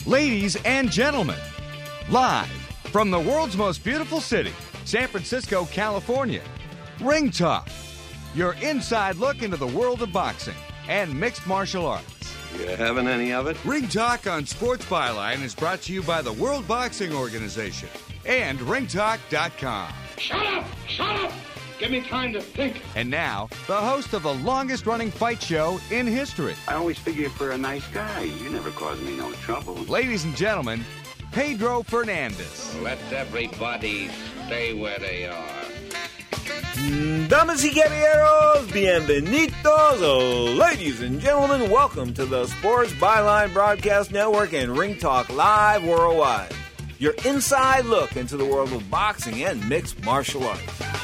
Ladies and gentlemen, live from the world's most beautiful city, San Francisco, California, Ring Talk, your inside look into the world of boxing and mixed martial arts. You having any of it? Ring Talk on Sports Byline is brought to you by the World Boxing Organization and ringtalk.com. Shut up! Shut up! Give me time to think. And now, the host of the longest-running fight show in history. I always figure for a nice guy, you never caused me no trouble. Ladies and gentlemen, Pedro Fernandez. Let everybody stay where they are. Damas y caballeros, bienvenidos, ladies and gentlemen, welcome to the Sports Byline Broadcast Network and Ring Talk Live Worldwide. Your inside look into the world of boxing and mixed martial arts.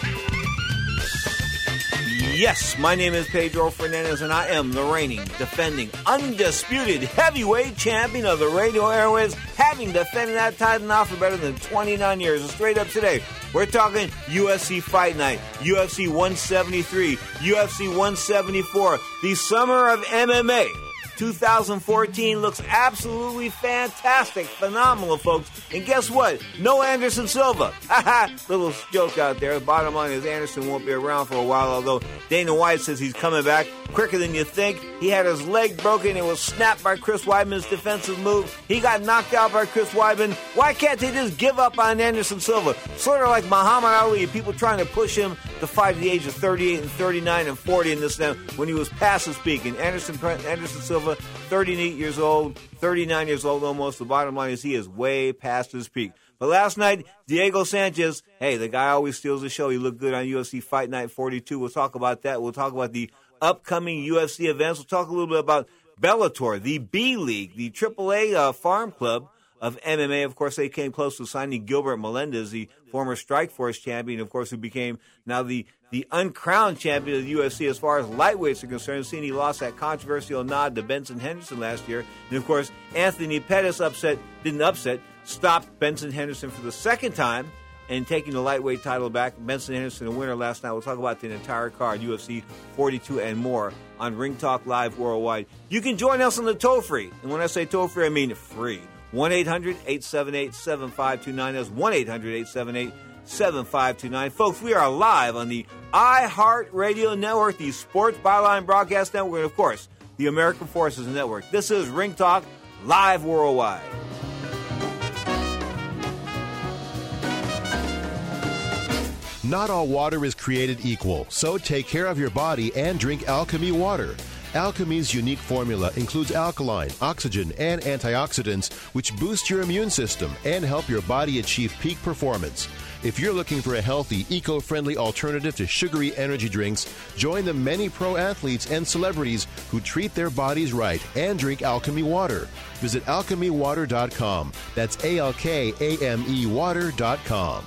Yes, my name is Pedro Fernandez, and I am the reigning, defending, undisputed heavyweight champion of the radio airwaves, having defended that title now for better than 29 years. And straight up today, we're talking UFC Fight Night, UFC 173, UFC 174, the summer of MMA. 2014 looks absolutely fantastic, phenomenal, folks. And guess what? No Anderson Silva. Little joke out there. The bottom line is Anderson won't be around for a while, although Dana White says he's coming back quicker than you think. He had his leg broken. It was snapped by Chris Weidman's defensive move. He got knocked out by Chris Weidman. Why can't they just give up on Anderson Silva? Sort of like Muhammad Ali, people trying to push him to fight at the age of 38 and 39 and 40 and this and that when he was past his peak. And Anderson Silva, 38 years old, 39 years old almost. The bottom line is he is way past his peak. But last night, Diego Sanchez, hey, the guy always steals the show. He looked good on UFC Fight Night 42. We'll talk about that. We'll talk about the upcoming UFC events. We'll talk a little bit about Bellator, the B-League, the AAA farm club of MMA. Of course, they came close to signing Gilbert Melendez, the former Strikeforce champion, of course, who became now the uncrowned champion of the UFC as far as lightweights are concerned, seeing he lost that controversial nod to Benson Henderson last year. And, of course, Anthony Pettis stopped Benson Henderson for the second time and taking the lightweight title back. Benson Henderson, the winner last night. We'll talk about the entire card, UFC 42 and more on Ring Talk Live Worldwide. You can join us on the toll-free. And when I say toll-free, I mean free. 1-800-878-7529. That's 1-800-878-7529. Folks, we are live on the iHeartRadio Network, the Sports Byline Broadcast Network, and, of course, the American Forces Network. This is Ring Talk Live Worldwide. Not all water is created equal, so take care of your body and drink Alchemy water. Alchemy's unique formula includes alkaline, oxygen, and antioxidants, which boost your immune system and help your body achieve peak performance. If you're looking for a healthy, eco-friendly alternative to sugary energy drinks, join the many pro athletes and celebrities who treat their bodies right and drink Alchemy water. Visit alchemywater.com. That's ALKAME water.com.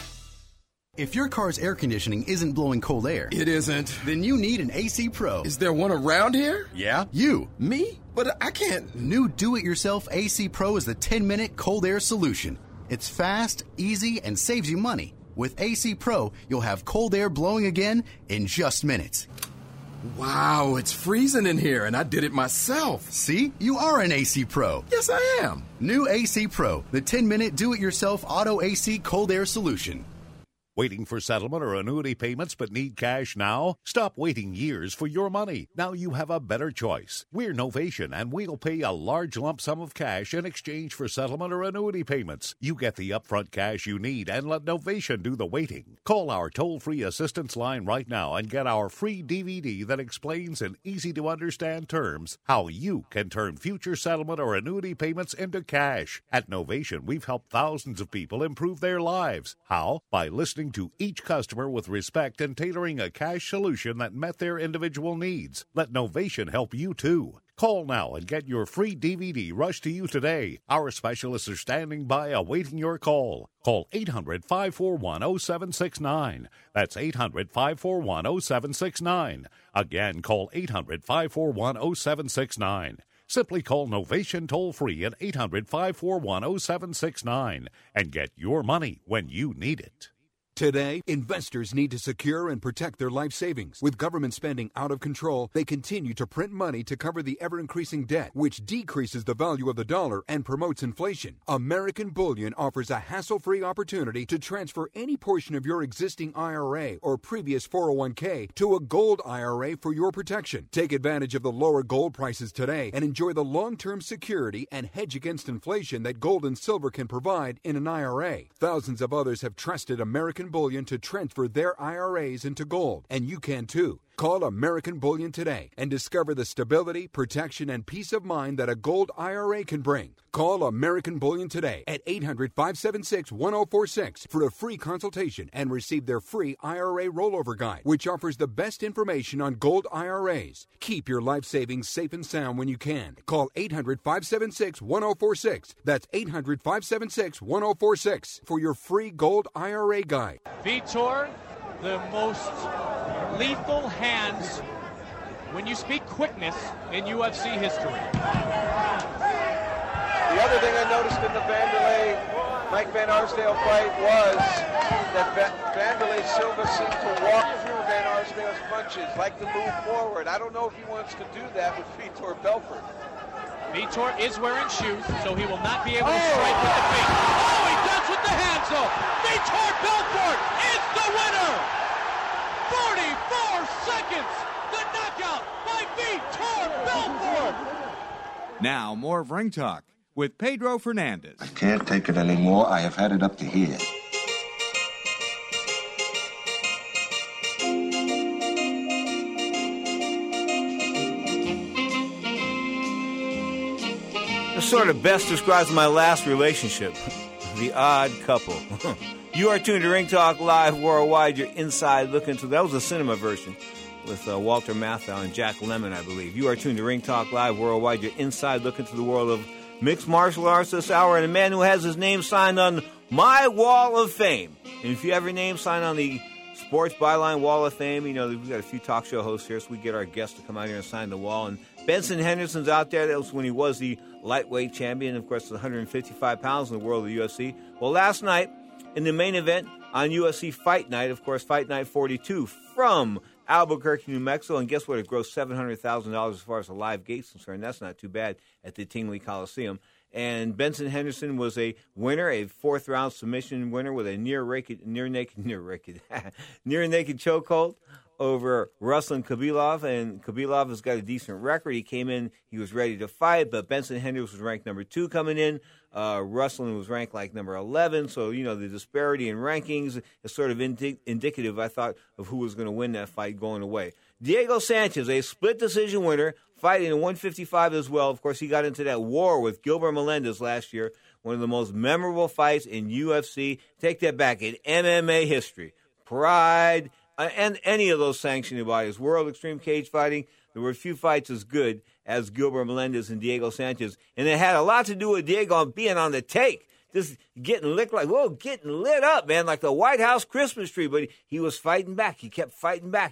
If your car's air conditioning isn't blowing cold air, it isn't, then you need an AC Pro. Is there one around here? Yeah, you. Me? But I can't. New do-it-yourself AC Pro is the 10-minute cold air solution. It's fast, easy, and saves you money. With AC Pro, you'll have cold air blowing again in just minutes. Wow, it's freezing in here, and I did it myself. See? You are an AC Pro. Yes, I am. New AC Pro, the 10-minute do-it-yourself auto AC cold air solution. Waiting for settlement or annuity payments but need cash now? Stop waiting years for your money. Now you have a better choice. We're Novation, and we'll pay a large lump sum of cash in exchange for settlement or annuity payments. You get the upfront cash you need and let Novation do the waiting. Call our toll-free assistance line right now and get our free DVD that explains in easy-to-understand terms how you can turn future settlement or annuity payments into cash. At Novation, we've helped thousands of people improve their lives. How? By listening to each customer with respect and tailoring a cash solution that met their individual needs. Let Novation help you too. Call now and get your free DVD rushed to you today. Our specialists are standing by awaiting your call. Call 800-541-0769. That's 800-541-0769. Again, call 800-541-0769. Simply call Novation toll-free at 800-541-0769 and get your money when you need it. Today, investors need to secure and protect their life savings. With government spending out of control, they continue to print money to cover the ever-increasing debt, which decreases the value of the dollar and promotes inflation. American Bullion offers a hassle-free opportunity to transfer any portion of your existing IRA or previous 401k to a gold IRA for your protection. Take advantage of the lower gold prices today and enjoy the long-term security and hedge against inflation that gold and silver can provide in an IRA. Thousands of others have trusted American Bullion to transfer their IRAs into gold, and you can too. Call American Bullion today and discover the stability, protection, and peace of mind that a gold IRA can bring. Call American Bullion today at 800-576-1046 for a free consultation and receive their free IRA rollover guide, which offers the best information on gold IRAs. Keep your life savings safe and sound when you can. Call 800-576-1046. That's 800-576-1046 for your free gold IRA guide. Vitor, the most lethal hands when you speak quickness in UFC history. The other thing I noticed in the Vanderlei-Mike Van Arsdale fight was that Vanderlei Silva seemed to walk through Van Arsdale's punches, like to move forward. I don't know if he wants to do that with Vitor Belfort. Vitor is wearing shoes, so he will not be able to strike with the feet. Oh, he does with the hands, though. Vitor Belfort is the winner! 44 seconds! The knockout by Vitor Belfort! Now, more of Ring Talk with Pedro Fernandez. I can't take it anymore. I have had it up to here. This sort of best describes my last relationship. The odd couple. You are tuned to Ring Talk Live Worldwide. You're inside looking to... That was a cinema version with Walter Matthau and Jack Lemmon, I believe. You are tuned to Ring Talk Live Worldwide. You're inside looking to the world of mixed martial arts this hour, and a man who has his name signed on my Wall of Fame. And if you have your name signed on the Sports Byline Wall of Fame, you know, we've got a few talk show hosts here, so we get our guests to come out here and sign the wall. And Benson Henderson's out there. That was when he was the lightweight champion, of course, 155 pounds in the world of the UFC. Well, last night, in the main event on UFC Fight Night, of course, Fight Night 42 from Albuquerque, New Mexico. And guess what? It grossed $700,000 as far as the live gate's concerned. That's not too bad at the Tingley Coliseum. And Benson Henderson was a winner, a fourth-round submission winner with a near-naked chokehold over Ruslan Khabilov, and Khabilov has got a decent record. He came in, he was ready to fight, but Benson Henderson was ranked number 2 coming in. Ruslan was ranked like number 11, so, you know, the disparity in rankings is sort of indicative, I thought, of who was going to win that fight going away. Diego Sanchez, a split decision winner, fighting in 155 as well. Of course, he got into that war with Gilbert Melendez last year, one of the most memorable fights in UFC. Take that back, in MMA history. Pride, and any of those sanctioning bodies. World Extreme Cage Fighting, there were a few fights as good as Gilbert Melendez and Diego Sanchez. And it had a lot to do with Diego being on the take. Just getting lit up, man, like the White House Christmas tree. But he was fighting back. He kept fighting back.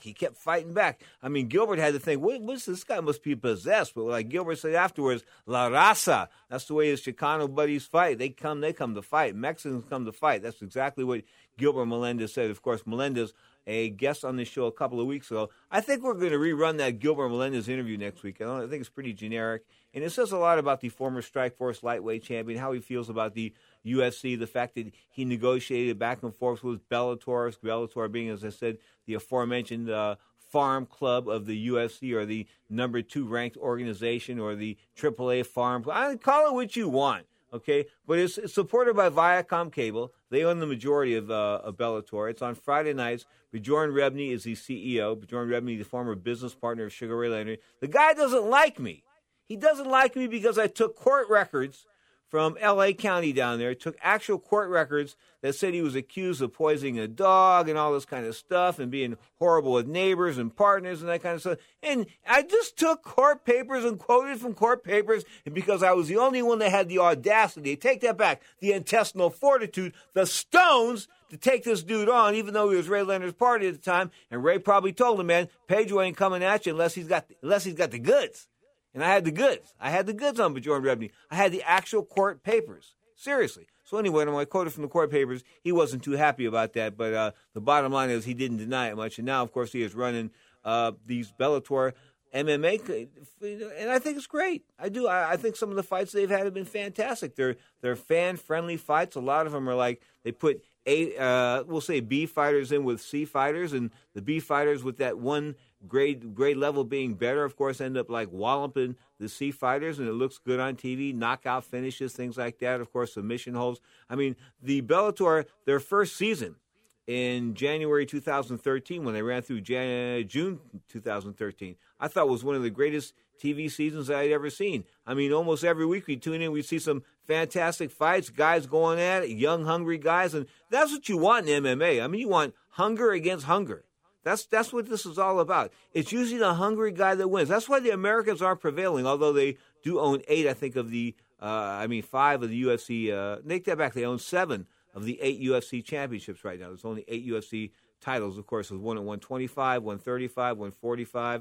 I mean, Gilbert had to think, what's this guy must be possessed. But like Gilbert said afterwards, La Raza. That's the way his Chicano buddies fight. They come to fight. Mexicans come to fight. That's exactly what Gilbert Melendez said. Of course, Melendez, a guest on this show a couple of weeks ago. I think we're going to rerun that Gilbert Melendez interview next week. I think it's pretty generic. And it says a lot about the former Strikeforce lightweight champion, how he feels about the UFC, the fact that he negotiated back and forth with Bellator being, as I said, the aforementioned farm club of the UFC, or the number 2 ranked organization, or the AAA farm. I call it what you want. Okay, but it's supported by Viacom Cable. They own the majority of Bellator. It's on Friday nights. Bjorn Rebney is the CEO. Bjorn Rebney, the former business partner of Sugar Ray Leonard. The guy doesn't like me. He doesn't like me because I took court records from L.A. County down there, took actual court records that said he was accused of poisoning a dog and all this kind of stuff and being horrible with neighbors and partners and that kind of stuff. And I just took court papers and quoted from court papers, and because I was the only one that had the audacity, take that back, the intestinal fortitude, the stones to take this dude on, even though he was Ray Leonard's party at the time. And Ray probably told him, man, Pedro ain't coming at you unless he's got the goods. And I had the goods. I had the goods on Bjorn Rebney. I had the actual court papers. Seriously. So anyway, when I quoted from the court papers, he wasn't too happy about that. But the bottom line is he didn't deny it much. And now, of course, he is running these Bellator MMA, and I think it's great. I do. I think some of the fights they've had have been fantastic. They're fan-friendly fights. A lot of them are like they put we'll say B fighters in with C fighters, and the B fighters with that one grade level being better, of course, end up like walloping the C fighters, and it looks good on TV. Knockout finishes, things like that. Of course, submission holds. I mean, the Bellator, their first season in January 2013, when they ran through June 2013, I thought was one of the greatest TV seasons I'd ever seen. I mean, almost every week we tune in, we see some fantastic fights, guys going at it, young, hungry guys, and that's what you want in MMA. I mean, you want hunger against hunger. That's what this is all about. It's usually the hungry guy that wins. That's why the Americans aren't prevailing, although they do own 8, I think, of the 5 of the UFC. Take that back. They own 7 of the 8 UFC championships right now. There's only 8 UFC titles, of course. There's one at 125, 135, 145.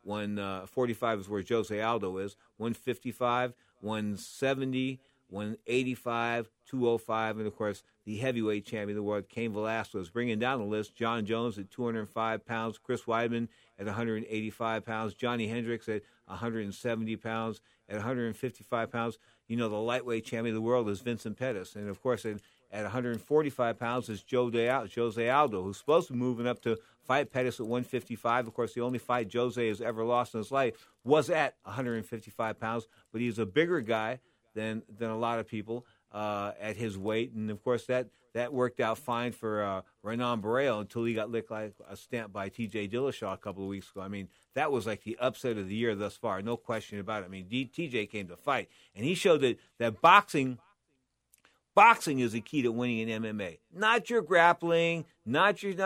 145 is where Jose Aldo is. 155, 170, 185, 205, and, of course, the heavyweight champion of the world, Cain Velasquez. Bringing down the list, John Jones at 205 pounds, Chris Weidman at 185 pounds, Johnny Hendricks at 170 pounds, at 155 pounds. You know, the lightweight champion of the world is Vincent Pettis. And, of course, at 145 pounds is Jose Aldo, who's supposed to be moving up to fight Pettis at 155. Of course, the only fight Jose has ever lost in his life was at 155 pounds, but he's a bigger guy than a lot of people at his weight. And, of course, that worked out fine for Renan Barrero until he got licked like a stamp by T.J. Dillashaw a couple of weeks ago. I mean, that was like the upset of the year thus far, no question about it. I mean, T.J. came to fight, and he showed that boxing is the key to winning in MMA. Not your grappling, not your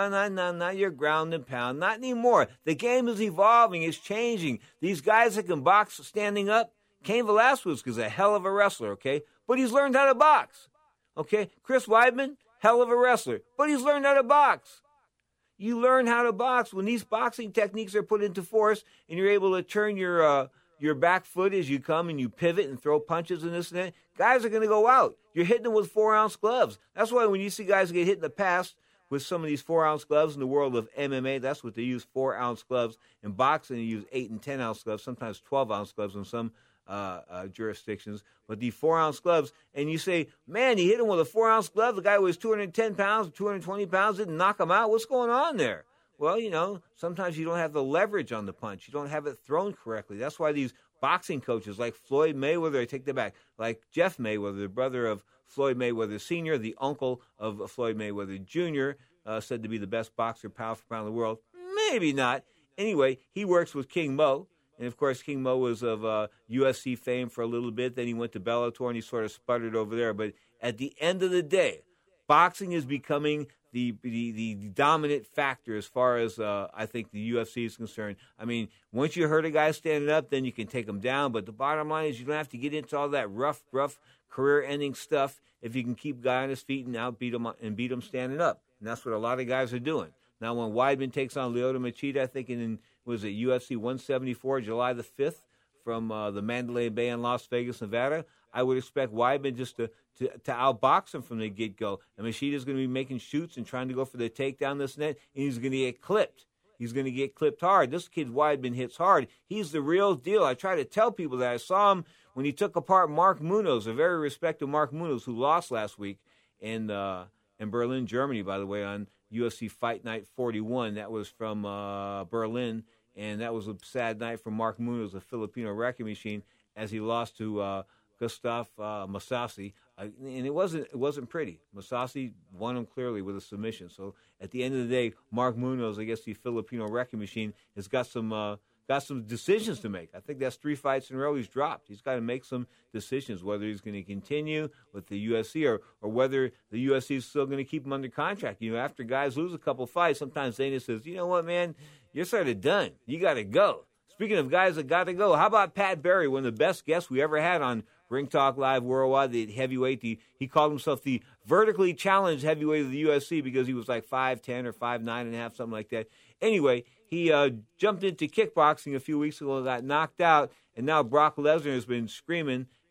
ground and pound, not anymore. The game is evolving, it's changing. These guys that can box standing up, Cain Velasquez is a hell of a wrestler, okay? But he's learned how to box, okay? Chris Weidman, hell of a wrestler, but he's learned how to box. You learn how to box when these boxing techniques are put into force and you're able to turn your back foot as you come and you pivot and throw punches and this and that. Guys are going to go out. You're hitting them with 4-ounce gloves. That's why when you see guys get hit in the past with some of these 4-ounce gloves in the world of MMA, that's what they use, 4-ounce gloves. In boxing, they use 8 and 10-ounce gloves, sometimes 12-ounce gloves in some jurisdictions. But the 4-ounce gloves, and you say, man, he hit him with a 4-ounce glove. The guy was 210 pounds, 220 pounds, didn't knock him out. What's going on there? Well, you know, sometimes you don't have the leverage on the punch. You don't have it thrown correctly. That's why these boxing coaches like Floyd Mayweather, I take that back, like Jeff Mayweather, the brother of Floyd Mayweather Sr., the uncle of Floyd Mayweather Jr., said to be the best boxer, pound for pound in the world. Maybe not. Anyway, he works with King Mo. And, of course, King Mo was of UFC fame for a little bit. Then he went to Bellator, and he sort of sputtered over there. But at the end of the day, boxing is becoming the dominant factor as far as I think the UFC is concerned. I mean, once you hurt a guy standing up, then you can take him down. But the bottom line is you don't have to get into all that rough career-ending stuff if you can keep a guy on his feet and beat him standing up. And that's what a lot of guys are doing. Now, when Weidman takes on Lyoto Machida, I think was it UFC 174, July the 5th, from the Mandalay Bay in Las Vegas, Nevada, I would expect Weidman just to outbox him from the get-go. And Machida's going to be making shoots and trying to go for the takedown this net, and he's going to get clipped. He's going to get clipped hard. This kid Weidman hits hard. He's the real deal. I try to tell people that. I saw him when he took apart Mark Munoz, a very respected Mark Munoz, who lost last week in Berlin, Germany, by the way, on UFC Fight Night 41. That was from Berlin, and that was a sad night for Mark Munoz, a Filipino wrecking machine, as he lost to Gustav Masasi. And it wasn't pretty. Masasi won him clearly with a submission. So at the end of the day, Mark Munoz, I guess the Filipino wrecking machine, has got some decisions to make. I think that's 3 fights in a row he's dropped. He's got to make some decisions, whether he's going to continue with the UFC or whether the UFC is still going to keep him under contract. You know, after guys lose a couple fights, sometimes Dana says, you know what, man, you're sort of done. You got to go. Speaking of guys that got to go, how about Pat Barry, one of the best guests we ever had on Ring Talk Live Worldwide, the heavyweight. He called himself the vertically challenged heavyweight of the UFC because he was like 5'10" or 5'9.5", something like that. Anyway, he jumped into kickboxing a few weeks ago and got knocked out, and now Brock Lesnar has been screaming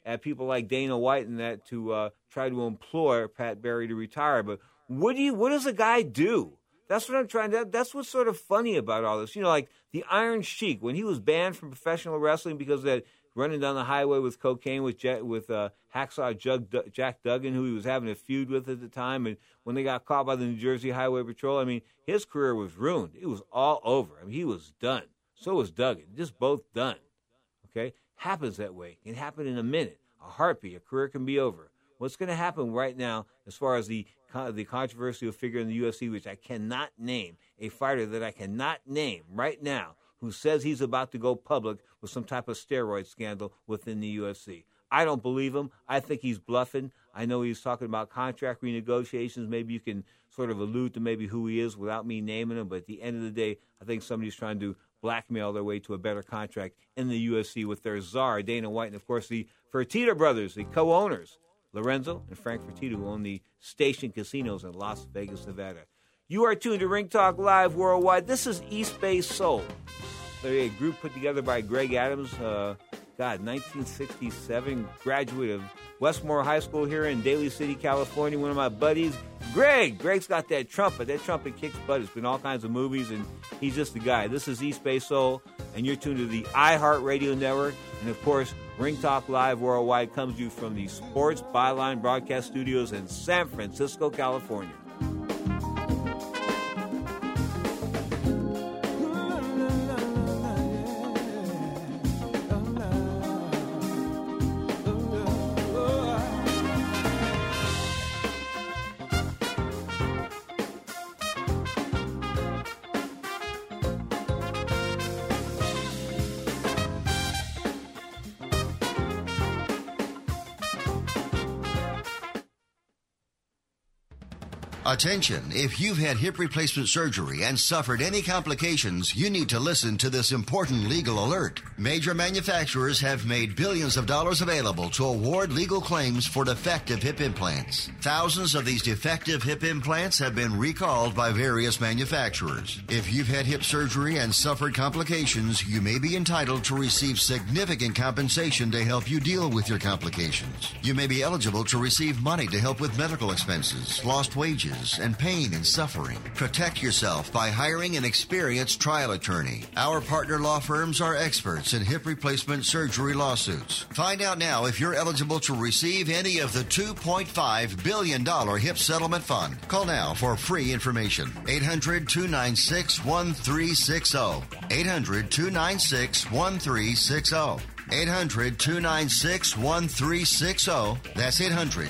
at people like Dana White and that to try to implore Pat Barry to retire. But what does a guy do? That's what I'm trying to. That's what's sort of funny about all this. Like the Iron Sheik, when he was banned from professional wrestling because of that running down the highway with cocaine with Hacksaw Jack Duggan, who he was having a feud with at the time, and when they got caught by the New Jersey Highway Patrol, his career was ruined. It was all over. He was done. So was Duggan. Just both done. Okay? Happens that way. It can happen in a minute. A heartbeat. A career can be over. What's going to happen right now as far as the controversial figure in the UFC, which I cannot name, a fighter that I cannot name right now, who says he's about to go public with some type of steroid scandal within the UFC. I don't believe him. I think he's bluffing. I know he's talking about contract renegotiations. Maybe you can sort of allude to maybe who he is without me naming him, but at the end of the day, I think somebody's trying to blackmail their way to a better contract in the UFC with their czar, Dana White, and, of course, the Fertitta brothers, the co-owners, Lorenzo and Frank Fertitta, who own the Station Casinos in Las Vegas, Nevada. You are tuned to Ring Talk Live Worldwide. This is East Bay Soul. They're a group put together by Greg Adams, 1967, graduate of Westmore High School here in Daly City, California. One of my buddies, Greg. Greg's got that trumpet. That trumpet kicks butt. It's been all kinds of movies, and he's just the guy. This is East Bay Soul, and you're tuned to the iHeartRadio Network. And, of course, Ring Talk Live Worldwide comes to you from the Sports Byline Broadcast Studios in San Francisco, California. Attention, if you've had hip replacement surgery and suffered any complications, you need to listen to this important legal alert. Major manufacturers have made billions of dollars available to award legal claims for defective hip implants. Thousands of these defective hip implants have been recalled by various manufacturers. If you've had hip surgery and suffered complications, you may be entitled to receive significant compensation to help you deal with your complications. You may be eligible to receive money to help with medical expenses, lost wages, and pain and suffering. Protect yourself by hiring an experienced trial attorney. Our partner law firms are experts in hip replacement surgery lawsuits. Find out now if you're eligible to receive any of the $2.5 billion hip settlement fund. Call now for free information. 800-296-1360. 800-296-1360. 800-296-1360. That's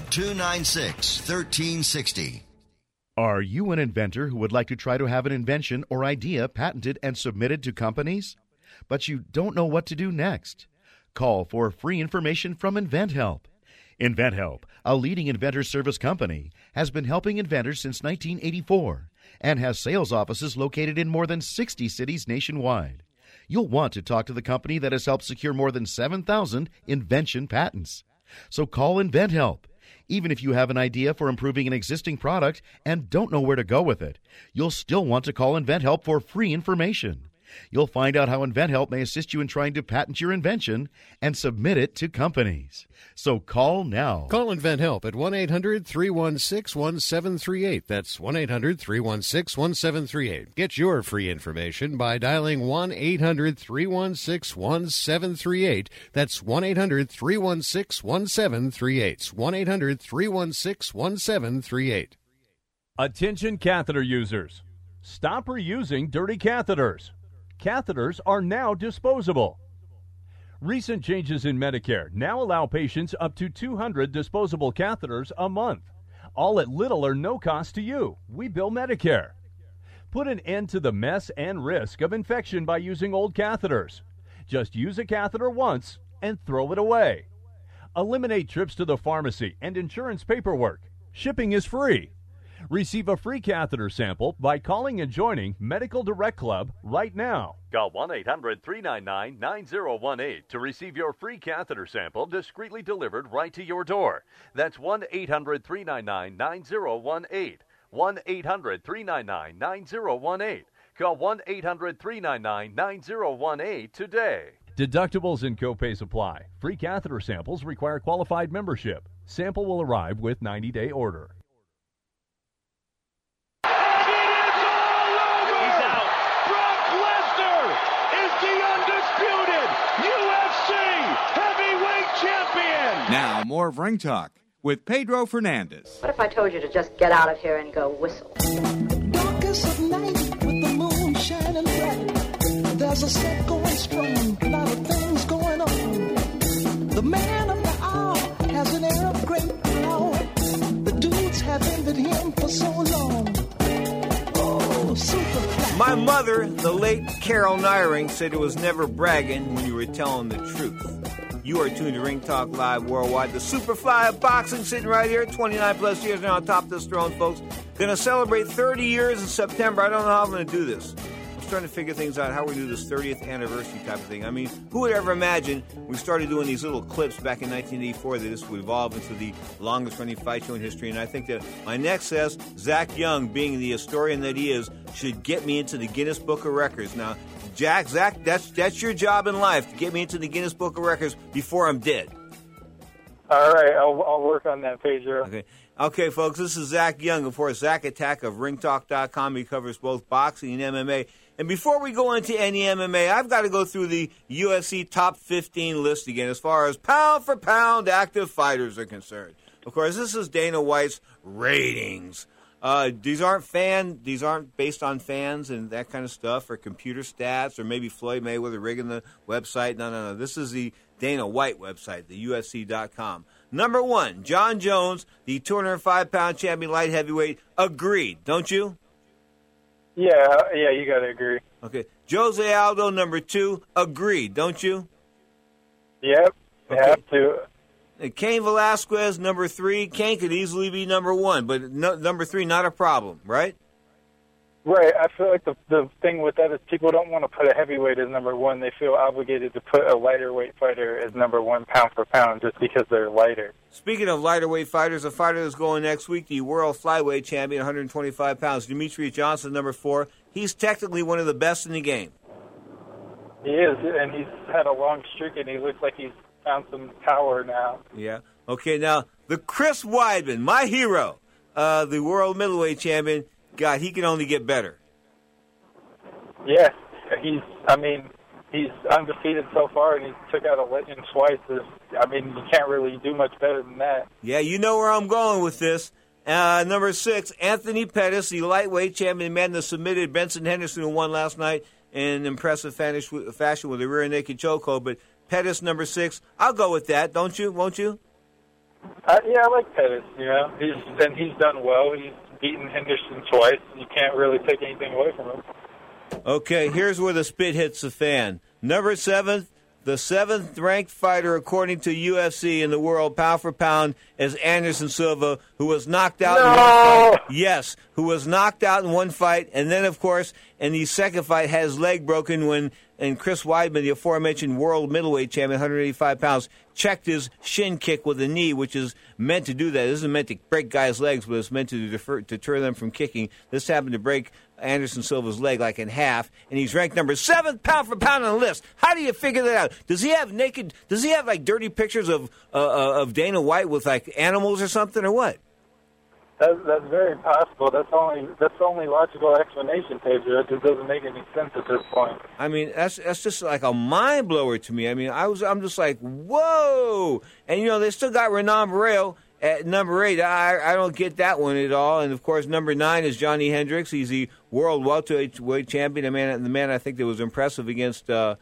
800-296-1360. Are you an inventor who would like to try to have an invention or idea patented and submitted to companies, but you don't know what to do next? Call for free information from InventHelp. InventHelp, a leading inventor service company, has been helping inventors since 1984 and has sales offices located in more than 60 cities nationwide. You'll want to talk to the company that has helped secure more than 7,000 invention patents. So call InventHelp. Even if you have an idea for improving an existing product and don't know where to go with it, you'll still want to call InventHelp for free information. You'll find out how InventHelp may assist you in trying to patent your invention and submit it to companies. So call now. Call InventHelp at 1-800-316-1738. That's 1-800-316-1738. Get your free information by dialing 1-800-316-1738. That's 1-800-316-1738. 1-800-316-1738. Attention catheter users. Stop reusing dirty catheters. Catheters are now disposable. Recent changes in Medicare now allow patients up to 200 disposable catheters a month, all at little or no cost to you. We bill Medicare. Put an end to the mess and risk of infection by using old catheters. Just use a catheter once and throw it away. Eliminate trips to the pharmacy and insurance paperwork. Shipping is free. Receive a free catheter sample by calling and joining Medical Direct Club right now. Call 1-800-399-9018 to receive your free catheter sample discreetly delivered right to your door. That's 1-800-399-9018. 1-800-399-9018. Call 1-800-399-9018 today. Deductibles and copays apply. Free catheter samples require qualified membership. Sample will arrive with 90-day order. Now, more of Ring Talk with Pedro Fernandez. What if I told you to just get out of here and go whistle? Darkest of night with the moon shining bright. There's a set going strong, a lot of things going on. The man of the hour has an air of great power. The dudes have envied him for so long. Oh, super. My mother, the late Carol Nyring, said it was never bragging when you were telling the truth. You are tuned to Ring Talk Live Worldwide. The Superfly of boxing sitting right here, 29 plus years now on top of this throne, folks. Going to celebrate 30 years in September. I don't know how I'm going to do this. I'm trying to figure things out, how we do this 30th anniversary type of thing. I mean, who would ever imagine we started doing these little clips back in 1984 that this would evolve into the longest running fight show in history? And I think that my next says, Zach Young, being the historian that he is, should get me into the Guinness Book of Records. Now, Zach, that's your job in life, to get me into the Guinness Book of Records before I'm dead. All right, I'll work on that, Pedro. Okay, folks, this is Zach Young, of course, Zach Attack of ringtalk.com. He covers both boxing and MMA. And before we go into any MMA, I've got to go through the UFC top 15 list again as far as pound-for-pound active fighters are concerned. Of course, this is Dana White's ratings. These aren't based on fans and that kind of stuff, or computer stats, or maybe Floyd Mayweather rigging the website. No. This is the Dana White website, the UFC.com. Number 1, John Jones, the 205-pound champion light heavyweight. Agreed, don't you? Yeah, you got to agree. Okay. Jose Aldo, number 2. Agreed, don't you? Yep, you have to. Cain Velasquez, number 3. Cain could easily be number 1, but number 3, not a problem, right? Right. I feel like the thing with that is people don't want to put a heavyweight as number 1. They feel obligated to put a lighter weight fighter as number 1 pound for pound just because they're lighter. Speaking of lighter weight fighters, a fighter that's going next week, the world flyweight champion, 125 pounds, Demetrius Johnson, number 4. He's technically one of the best in the game. He is, and he's had a long streak, and he looks like he's found some power now. Yeah. Okay, now, the Chris Weidman, my hero, the world middleweight champion, God, he can only get better. Yeah, he's undefeated so far, and he took out a legend twice. You can't really do much better than that. Yeah, you know where I'm going with this. Number 6, Anthony Pettis, the lightweight champion, man that submitted Benson Henderson, who won last night in impressive fashion with a rear naked chokehold. But Pettis, number 6, I'll go with that. Don't you? Won't you? Yeah, I like Pettis. He's done well. He's beaten Henderson twice. You can't really take anything away from him. Okay, here's where the spit hits the fan. Number 7, the 7th-ranked fighter, according to UFC in the world, pound for pound, is Anderson Silva, who was knocked out in one fight. Yes, who was knocked out in one fight, and then, of course, in the second fight, had his leg broken and Chris Weidman, the aforementioned world middleweight champion, 185 pounds, checked his shin kick with a knee, which is meant to do that. This isn't meant to break guys' legs, but it's meant to deter them from kicking. This happened to break Anderson Silva's leg like in half, and he's ranked number 7 pound for pound on the list. How do you figure that out? Does he have like dirty pictures of Dana White with like animals or something, or what? That's very possible. That's the only logical explanation, Pedro. It just doesn't make any sense at this point. I mean, that's just like a mind blower to me. I mean, I'm just like, whoa! And they still got Renan Barrero at number 8. I don't get that one at all. And of course, number 9 is Johnny Hendricks. He's the world welterweight champion. The man I think that was impressive against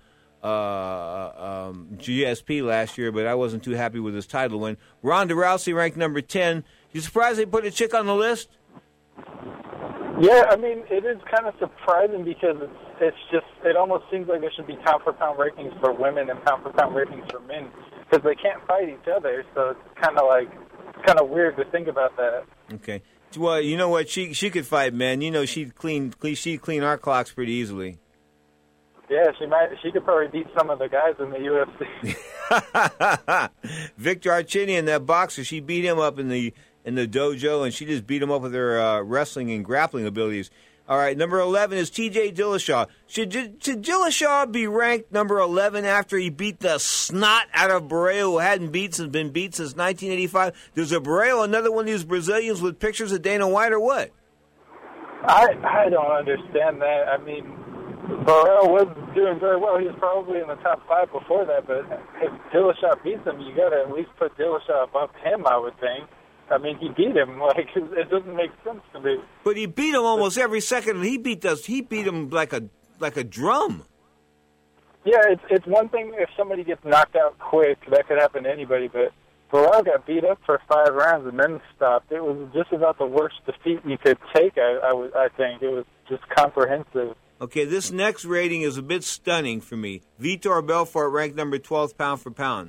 GSP last year, but I wasn't too happy with his title win. Ronda Rousey ranked number 10. You surprised they put a chick on the list? Yeah, it is kind of surprising because it almost seems like there should be pound for pound rankings for women and pound for pound rankings for men because they can't fight each other. So it's kind of weird to think about that. Okay. Well, you know what? She could fight men. She'd clean our clocks pretty easily. Yeah, she could probably beat some of the guys in the UFC. Victor Archinian, that boxer, she beat him up in the dojo, and she just beat him up with her wrestling and grappling abilities. All right, number 11 is T.J. Dillashaw. Should Dillashaw be ranked number 11 after he beat the snot out of Barreo, who hadn't been beat since 1985? There's a Barreo, another one of these Brazilians with pictures of Dana White, or what? I don't understand that. I mean, Barreo was doing very well. He was probably in the top 5 before that, but if Dillashaw beats him, you got to at least put Dillashaw above him, I would think. I mean, he beat him. Like, it doesn't make sense to me. But he beat him almost every second. He beat him like a drum. Yeah, it's one thing if somebody gets knocked out quick. That could happen to anybody. But Barreo got beat up for 5 rounds and then stopped. It was just about the worst defeat you could take, I think. It was just comprehensive. Okay, this next rating is a bit stunning for me. Vitor Belfort ranked number 12 pound for pound.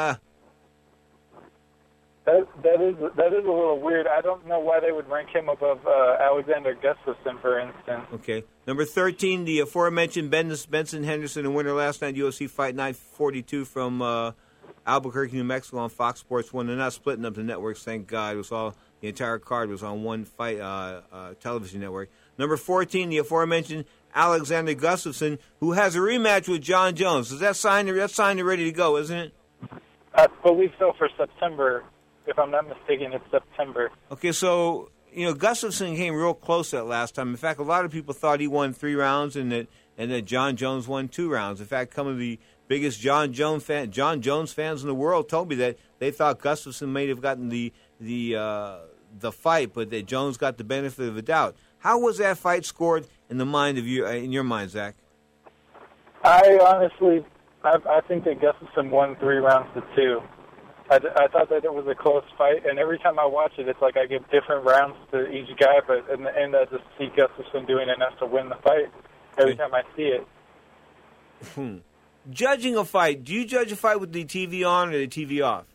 That is a little weird. I don't know why they would rank him above Alexander Gustafsson, for instance. Okay. Number 13, the aforementioned Benson Henderson, the winner last night, UFC Fight Night 42 from Albuquerque, New Mexico on Fox Sports 1. They're not splitting up the networks, thank God. It was all, the entire card was on one fight television network. Number 14, the aforementioned Alexander Gustafsson, who has a rematch with John Jones. Is that signed and ready to go, isn't it? I believe so, for September. If I'm not mistaken, it's September. Okay, so, Gustafsson came real close that last time. In fact, a lot of people thought he won 3 rounds and that John Jones won 2 rounds. In fact, some of the biggest John Jones fans in the world told me that they thought Gustafsson may have gotten the fight, but that Jones got the benefit of the doubt. How was that fight scored in your mind, Zach? I honestly, I think that Gustafsson won 3 rounds to 2. I thought that it was a close fight, and every time I watch it, it's like I give different rounds to each guy, but in the end, I just see Gustafsson doing enough to win the fight every time I see it. Judging a fight, do you judge a fight with the TV on or the TV off?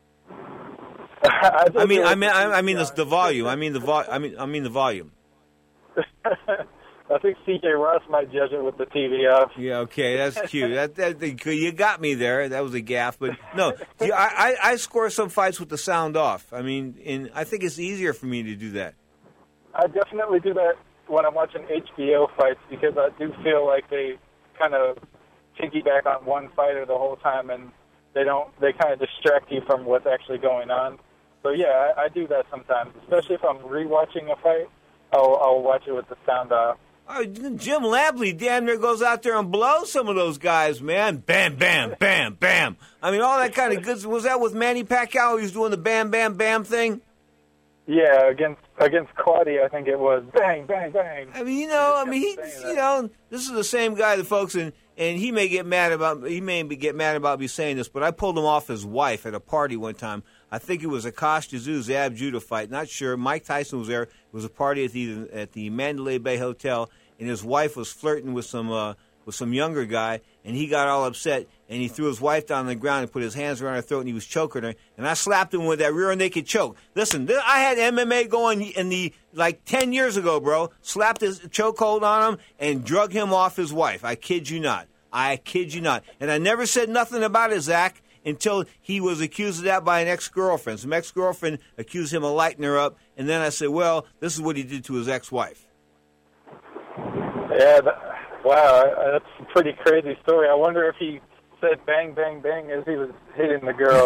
I mean, it's the volume. I mean the volume. I think C.J. Ross might judge it with the TV off. Yeah, okay, that's cute. You got me there. That was a gaffe. But no, I score some fights with the sound off. I mean, I think it's easier for me to do that. I definitely do that when I'm watching HBO fights because I do feel like they kind of piggyback on one fighter the whole time, and they kind of distract you from what's actually going on. So yeah, I do that sometimes, especially if I'm rewatching a fight. I'll watch it with the sound off. Oh, Jim Lampley damn near goes out there and blows some of those guys, man. Bam, bam, bam, bam. I mean, all that kind of good. Was that with Manny Pacquiao? He was doing the bam, bam, bam thing? Yeah, against Claudia, I think it was. Bang, bang, bang. I mean, this is the same guy, the folks, and he may get mad about me saying this, but I pulled him off his wife at a party one time. I think it was Akash Tszyu Zab Judah fight. Not sure. Mike Tyson was there. It was a party at the Mandalay Bay Hotel, and his wife was flirting with some younger guy, and he got all upset, and he threw his wife down on the ground and put his hands around her throat, and he was choking her, and I slapped him with that rear naked choke. Listen, I had MMA going in 10 years ago, bro. Slapped his chokehold on him and drug him off his wife. I kid you not. And I never said nothing about it, Zach, until he was accused of that by an ex-girlfriend. Some ex-girlfriend accused him of lighting her up, and then I said, well, this is what he did to his ex-wife. Yeah, wow, that's a pretty crazy story. I wonder if he said bang, bang, bang as he was hitting the girl.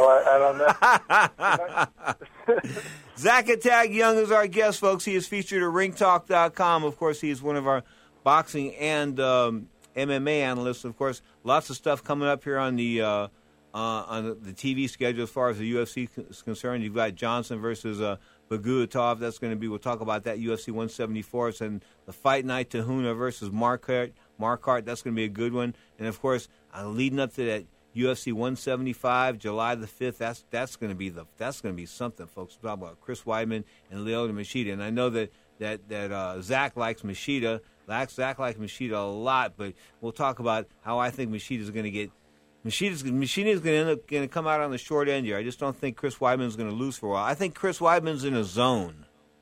I don't know. Zach Attag Young is our guest, folks. He is featured at ringtalk.com. Of course, he is one of our boxing and MMA analysts. Of course, lots of stuff coming up here on the TV schedule as far as the UFC is concerned. You've got Johnson versus Bagutov. That's going to be, we'll talk about that, UFC 174. And the fight night, Tahuna versus Marquardt. That's going to be a good one. And, of course, leading up to that UFC 175, July the 5th, that's going to be something, folks. We'll talk about Chris Weidman and Lyoto Machida. And I know that Zach likes Machida. Zach likes Machida a lot, but we'll talk about how I think Machida's going to get. Machida's going to come out on the short end here. I just don't think Chris Weidman's going to lose for a while. I think Chris Weidman's in a zone.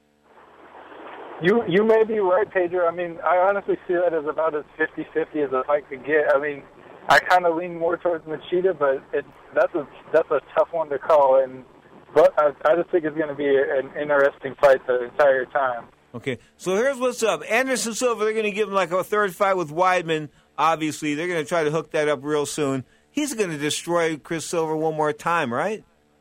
You may be right, Pedro. I mean, I honestly see that as about as 50-50 as a fight could get. I mean, I kind of lean more towards Machida, but that's a tough one to call. But I just think it's going to be an interesting fight the entire time. Okay, so here's what's up. Anderson Silva, they're going to give him like a third fight with Weidman. Obviously, they're going to try to hook that up real soon. He's going to destroy Chris Silva one more time, right?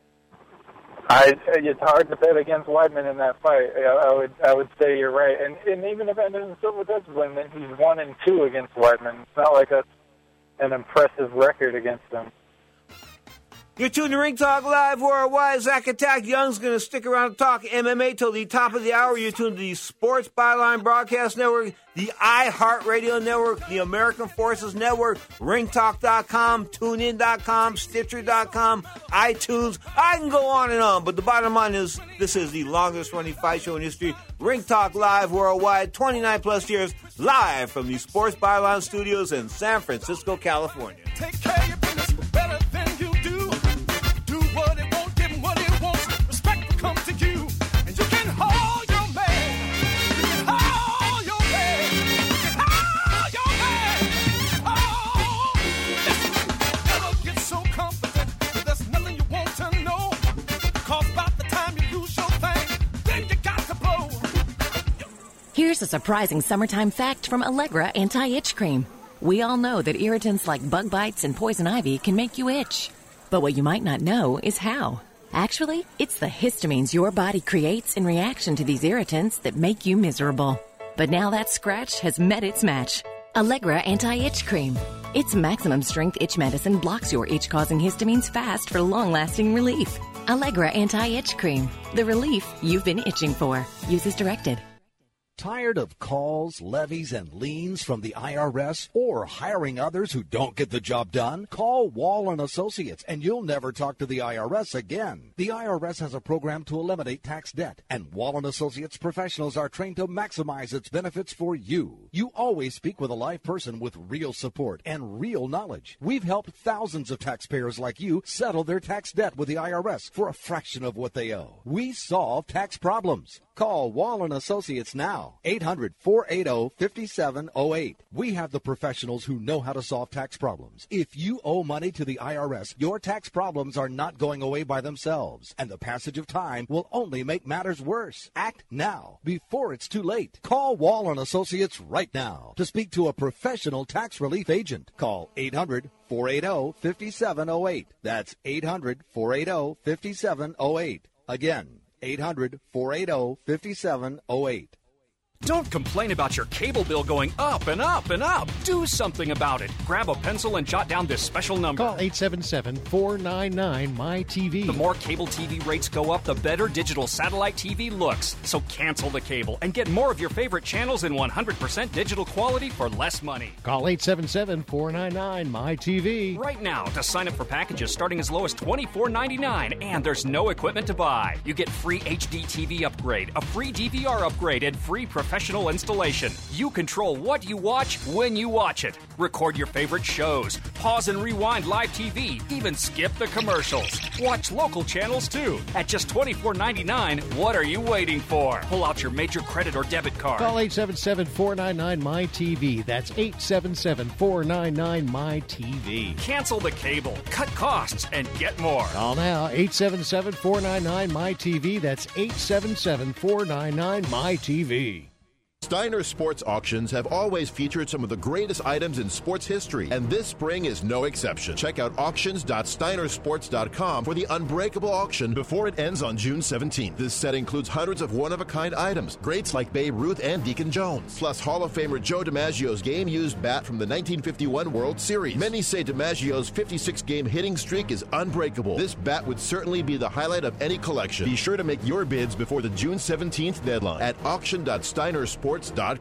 It's hard to bet against Weidman in that fight. I would say you're right. And even if Anderson Silva does win, then he's 1-2 against Weidman. It's not like an impressive record against him. You're tuned to Ring Talk Live Worldwide. Zach Attack Young's going to stick around to talk MMA till the top of the hour. You're tuned to the Sports Byline Broadcast Network, the iHeartRadio Network, the American Forces Network, ringtalk.com, tunein.com, stitcher.com, iTunes. I can go on and on, but the bottom line is this is the longest-running fight show in history. Ring Talk Live Worldwide, 29-plus years, live from the Sports Byline Studios in San Francisco, California. Take care of your business better than you do. Do what it won't, give him what he wants. Respect will come to you, and you can hold your man. You can hold your man. You can hold your man. Oh, never get so confident that there's nothing you want to know. 'Cause by the time you lose your thing, then you got to blow. Here's a surprising summertime fact from Allegra Anti-Itch Cream. We all know that irritants like bug bites and poison ivy can make you itch. But what you might not know is how. Actually, it's the histamines your body creates in reaction to these irritants that make you miserable. But now that scratch has met its match. Allegra Anti-Itch Cream. Its maximum strength itch medicine blocks your itch-causing histamines fast for long-lasting relief. Allegra Anti-Itch Cream. The relief you've been itching for. Use as directed. Tired of calls, levies, and liens from the IRS or hiring others who don't get the job done? Call Wall & Associates and you'll never talk to the IRS again. The IRS has a program to eliminate tax debt, and Wall & Associates professionals are trained to maximize its benefits for you. You always speak with a live person with real support and real knowledge. We've helped thousands of taxpayers like you settle their tax debt with the IRS for a fraction of what they owe. We solve tax problems. Call Wall & Associates now, 800-480-5708. We have the professionals who know how to solve tax problems. If you owe money to the IRS, your tax problems are not going away by themselves, and the passage of time will only make matters worse. Act now, before it's too late. Call Wall & Associates right now to speak to a professional tax relief agent. Call 800-480-5708. That's 800-480-5708. Again, 800-480-5708. Don't complain about your cable bill going up and up and up. Do something about it. Grab a pencil and jot down this special number. Call 877-499-MY-TV. The more cable TV rates go up, the better digital satellite TV looks. So cancel the cable and get more of your favorite channels in 100% digital quality for less money. Call 877-499-MY-TV. Right now to sign up for packages starting as low as $24.99, and there's no equipment to buy. You get free HD TV upgrade, a free DVR upgrade, and free professional installation. You control what you watch when you watch it. Record your favorite shows. Pause and rewind live TV. Even skip the commercials. Watch local channels too. At just $24.99, what are you waiting for? Pull out your major credit or debit card. Call 877-499-MY-TV. That's 877-499-MY-TV. Cancel the cable, cut costs, and get more. Call now, 877-499-MY-TV. That's 877-499-MY-TV. Steiner Sports Auctions have always featured some of the greatest items in sports history, and this spring is no exception. Check out auctions.steinersports.com for the Unbreakable Auction before it ends on June 17th. This set includes hundreds of one-of-a-kind items, greats like Babe Ruth and Deacon Jones, plus Hall of Famer Joe DiMaggio's game-used bat from the 1951 World Series. Many say DiMaggio's 56-game hitting streak is unbreakable. This bat would certainly be the highlight of any collection. Be sure to make your bids before the June 17th deadline at auction.steinersports.com. It is all over!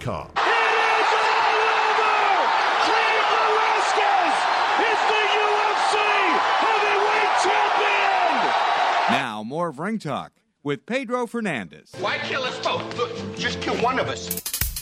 Cain Velasquez is the UFC heavyweight champion! Now, more of Ring Talk with Pedro Fernandez. Why kill us both? Look, just kill one of us.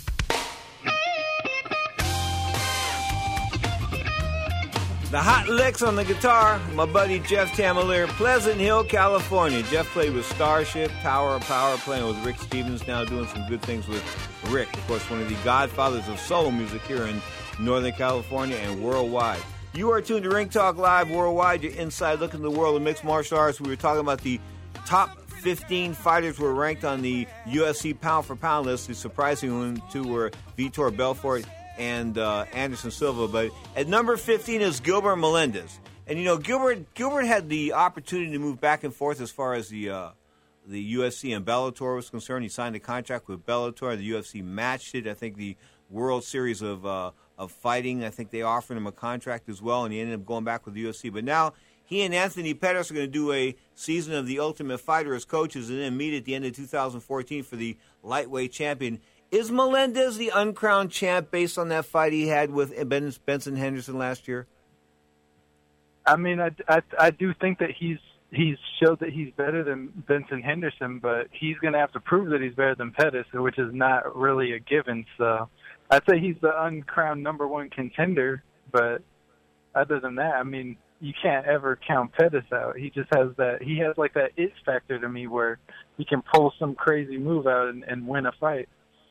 The hot licks on the guitar, my buddy Jeff Tamalier, Pleasant Hill, California. Jeff played with Starship, Tower of Power, playing with Rick Stevens, now doing some good things with Rick. Of course, one of the godfathers of soul music here in Northern California and worldwide. You are tuned to Ring Talk Live Worldwide, your inside look into the world of mixed martial arts. We were talking about the top 15 fighters were ranked on the UFC pound-for-pound list. The surprising two were Vitor Belfort and Anderson Silva. But at number 15 is Gilbert Melendez. And, Gilbert had the opportunity to move back and forth as far as the UFC and Bellator was concerned. He signed a contract with Bellator. The UFC matched it. I think the World Series of Fighting, I think they offered him a contract as well, and he ended up going back with the UFC. But now he and Anthony Pettis are going to do a season of The Ultimate Fighter as coaches and then meet at the end of 2014 for the lightweight champion. Is Melendez the uncrowned champ based on that fight he had with Benson Henderson last year? I mean, I do think that he's showed that he's better than Benson Henderson, but he's going to have to prove that he's better than Pettis, which is not really a given. So I'd say he's the uncrowned number one contender, but other than that, I mean, you can't ever count Pettis out. He just has that it factor to me where he can pull some crazy move out and win a fight.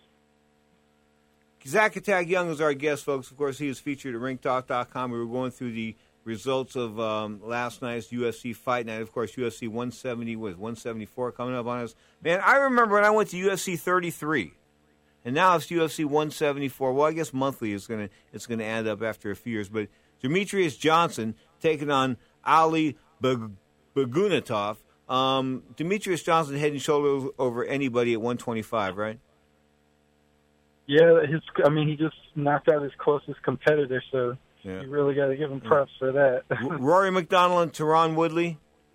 Zach Attack Young is our guest, folks. Of course, he was featured at ringtalk.com. We were going through the results of last night's UFC fight night. Of course, UFC 174 coming up on us. Man, I remember when I went to UFC 33, and now it's UFC 174. Well, I guess monthly it's gonna add up after a few years. But Demetrius Johnson taking on Ali Bagunatov. Demetrius Johnson head and shoulders over anybody at 125, right? Yeah, he just knocked out his closest competitor, so you really got to give him props for that. Rory McDonald and Tyron Woodley?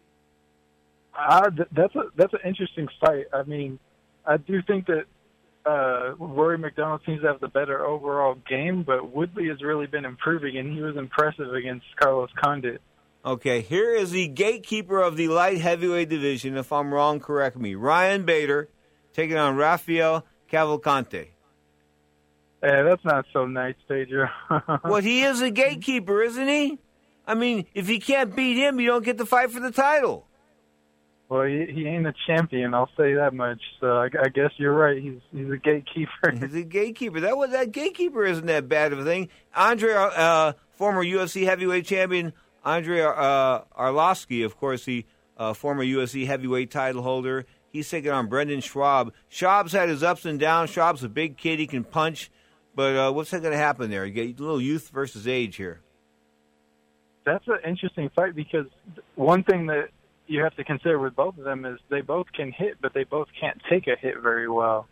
That's an interesting fight. I mean, I do think that Rory McDonald seems to have the better overall game, but Woodley has really been improving, and he was impressive against Carlos Condit. Okay, here is the gatekeeper of the light heavyweight division. If I'm wrong, correct me. Ryan Bader taking on Rafael Cavalcante. Yeah, that's not so nice, Pedro. Well, he is a gatekeeper, isn't he? I mean, if you can't beat him, you don't get to fight for the title. Well, he ain't a champion, I'll say that much. So I guess you're right. He's a gatekeeper. He's a gatekeeper. That gatekeeper isn't that bad of a thing. Andre, former UFC heavyweight champion, Andre Arlovsky, of course, the former UFC heavyweight title holder. He's taking on Brendan Schaub. Schaub's had his ups and downs. Schaub's a big kid. He can punch. But what's going to happen there? You get a little youth versus age here. That's an interesting fight because one thing that you have to consider with both of them is they both can hit, but they both can't take a hit very well.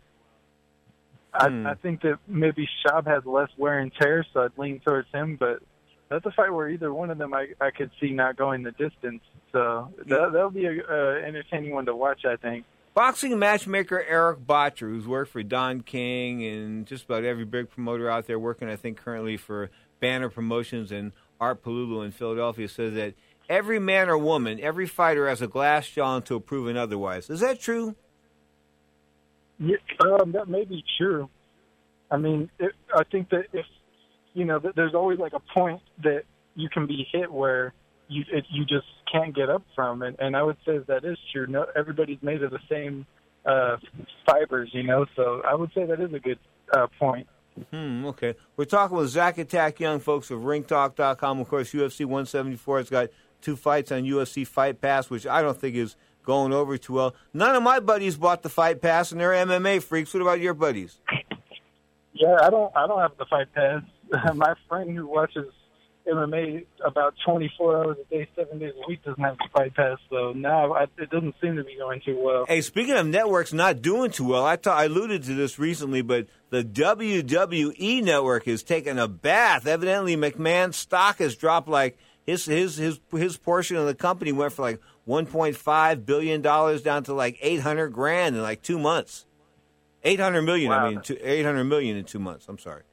I think that maybe Schaub has less wear and tear, so I'd lean towards him. But that's a fight where either one of them I could see not going the distance. So that'll be an entertaining one to watch, I think. Boxing matchmaker Eric Botcher, who's worked for Don King and just about every big promoter out there, working, I think, currently for Banner Promotions and Art Palulu in Philadelphia, says that every man or woman, every fighter has a glass jaw until proven otherwise. Is that true? Yeah, that may be true. I mean, I think that if, there's always like a point that you can be hit where you just can't get up from, and I would say that is true. No, everybody's made of the same fibers, so I would say that is a good point. Okay. We're talking with Zach Attack Young, folks, of ringtalk.com. Of course, UFC 174 has got 2 fights on UFC Fight Pass, which I don't think is going over too well. None of my buddies bought the Fight Pass, and they're MMA freaks. What about your buddies? Yeah, I don't have the Fight Pass. My friend who watches MMA about 24 hours a day, 7 days a week doesn't have the Fight Pass, so now it doesn't seem to be going too well. Hey, speaking of networks not doing too well, I alluded to this recently, but the WWE Network is taking a bath. Evidently, McMahon's stock has dropped like his portion of the company went from like $1.5 billion down to like $800,000 in like 2 months. $800 million. Wow. $800 million in 2 months. I'm sorry.